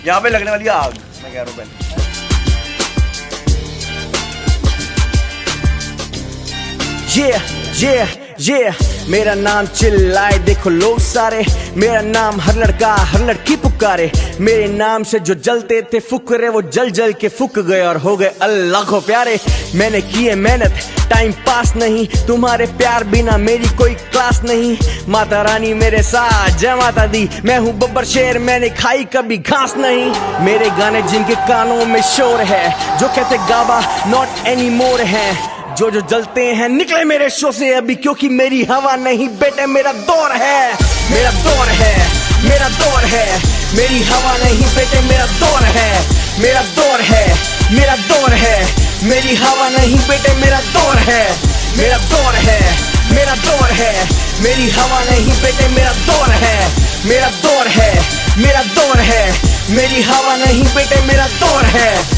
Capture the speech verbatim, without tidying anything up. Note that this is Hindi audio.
यहाँ पे लगने वाली है आग, मैं कह रहा हूँ पहले। Yeah, yeah, yeah, मेरा नाम चिल्लाए देखो लोग सारे, मेरा नाम हर लड़का हर लड़की पुकारे, मेरे नाम से जो जलते थे फुकरे वो जल जल के फुक गए और हो गए अल्लाह को प्यारे। मैंने किए मेहनत टाइम पास नहीं, तुम्हारे प्यार बिना मेरी कोई क्लास नहीं। माता रानी मेरे साथ जय माता दी, मैं हूँ बब्बर शेर मैंने खाई कभी घास नहीं। मेरे गाने जिनके कानों में शोर है, जो कहते गाबा नॉट एनी मोर है, जो जो जलते हैं निकले मेरे शो से अभी, क्योंकि मेरी हवा नहीं बेटे मेरा दौर है, मेरा दौर है, मेरा दौर है। मेरी हवा नहीं बेटे मेरा दौर है, मेरा दौर है, मेरा दौर है। मेरी हवा नहीं बेटे मेरा दौर है, मेरा दौर है, मेरा दौर है। मेरी हवा नहीं बेटे मेरा दौर है, मेरा दौर है, मेरा दौर है। मेरी हवा नहीं बेटे मेरा दौर है।